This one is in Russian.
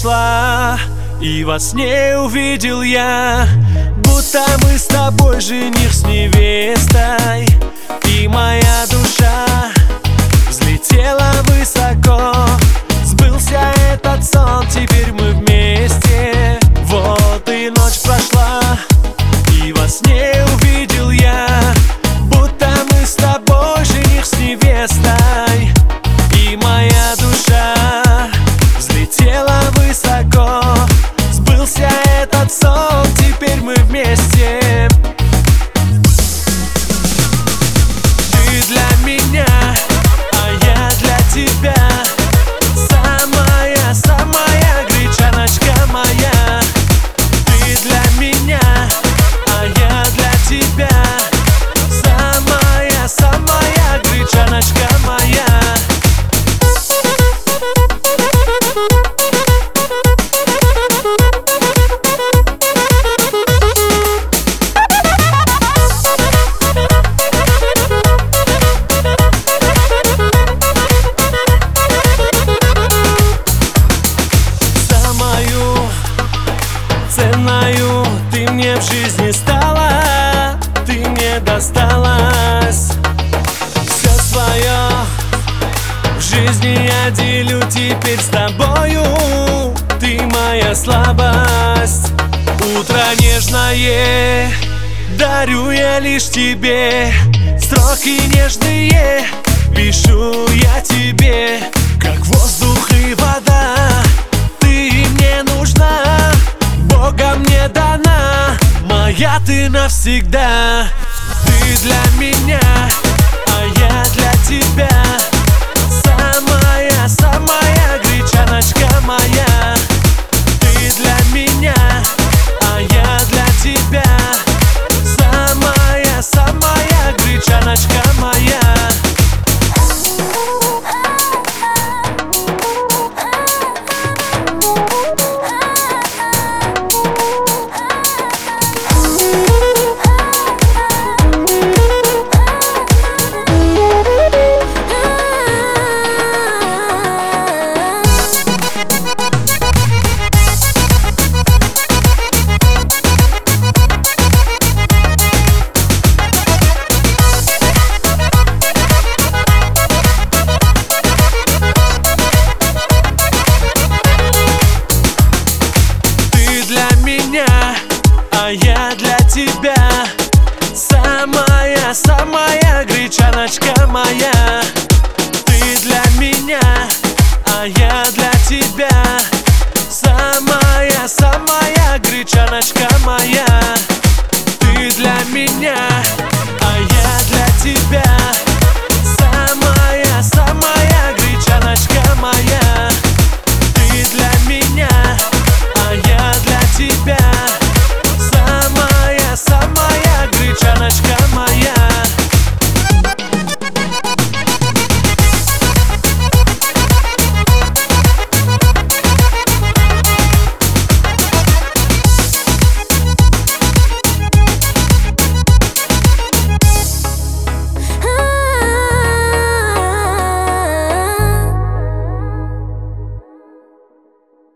прошла, и во сне увидел я, будто мы с тобой жених с невестой. И моя душа взлетела высоко, сбылся этот сон, теперь мы вместе. Вот и ночь прошла, и во сне увидел я, будто мы с тобой жених с невестой. И моя душа взлетела высоко, сбылся этот сон, теперь мы вместе. Ты для меня, а я для тебя, самая гречаночка моя. Ты для меня, а я для тебя, самая гречаночка моя. Ценою ты мне в жизни стала, ты мне досталась. Все свое в жизни я делю теперь с тобою, ты моя слабость. Утро нежное дарю я лишь тебе, строки нежные пишу я тебе, как воздух и вода. Ты мне нужна, Богом мне дана, моя ты навсегда. Ты для меня, а я для тебя, самая гречаночка моя. Ты для меня, а я для тебя, самая гречаночка моя. А я для тебя, самая гречаночка моя.